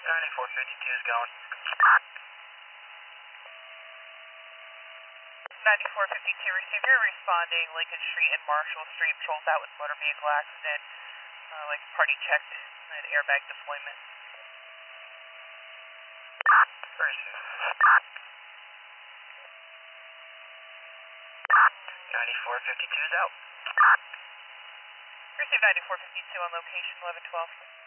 9452 is going. 9452 receiver responding Lincoln Street and Marshall Street, patrols out with motor vehicle accident, like party checked and airbag deployment. 9452 is out. Receive 9452 on location 1112.